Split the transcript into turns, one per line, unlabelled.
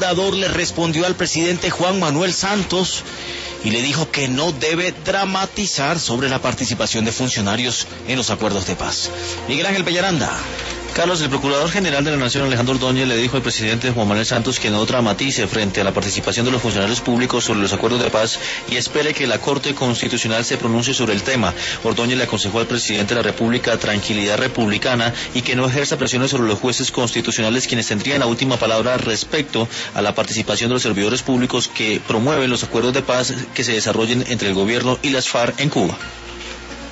procurador le respondió al presidente Juan Manuel Santos y le dijo que no debe dramatizar sobre la participación de funcionarios en los acuerdos de paz. Miguel Ángel Pellaranda.
Carlos, el Procurador General de la Nación, Alejandro Ordóñez, le dijo al presidente Juan Manuel Santos que no dramatice frente a la participación de los funcionarios públicos sobre los acuerdos de paz y espere que la Corte Constitucional se pronuncie sobre el tema. Ordóñez le aconsejó al presidente de la República tranquilidad republicana y que no ejerza presiones sobre los jueces constitucionales, quienes tendrían la última palabra respecto a la participación de los servidores públicos que promueven los acuerdos de paz que se desarrollen entre el gobierno y las FARC en Cuba.